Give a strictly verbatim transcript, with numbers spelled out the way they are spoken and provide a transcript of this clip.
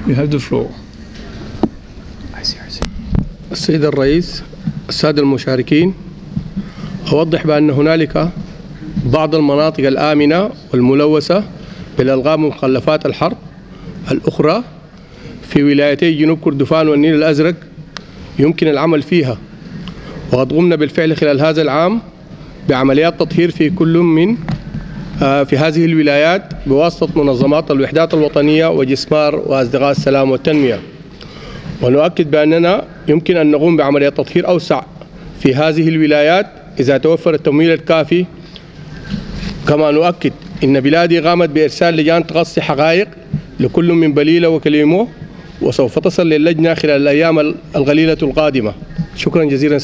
You have the floor. السيد الرئيس، السادة المشاركين، أوضح بأن هنالك بعض المناطق الآمنة والملوثة بالألغام ومخلفات الحرب الأخرى في ولايتي جنوب كردفان والنيل الأزرق يمكن العمل فيها، وقد قمنا بالفعل خلال هذا العام بعمليات تطهير في كل من في هذه الولايات بواسطة منظمات الوحدات الوطنية وجسمار وأصدقاء السلام والتنمية. ونؤكد بأننا يمكن أن نقوم بعملية تطهير أوسع في هذه الولايات إذا توفر التمويل الكافي. كما نؤكد إن بلادي قامت بإرسال لجان تقصي حقائق لكل من بليلة وكليمو، وسوف تصل للجنة خلال الأيام القليلة القادمة. شكرا جزيلا.